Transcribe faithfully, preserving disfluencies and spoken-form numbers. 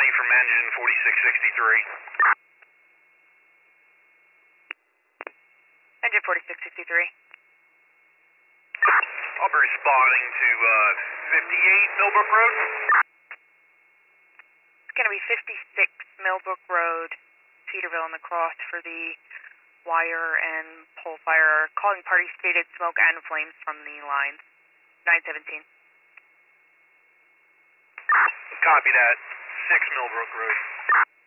from engine forty-six sixty-three. Engine forty-six sixty-three. I'll be responding to uh, fifty-eight Millbrook Road. It's going to be fifty-six Millbrook Road, Cedarville on the cross for the wire and pole fire. Calling party stated smoke and flames from the lines. nine seventeen. Copy that. six Millbrook Road.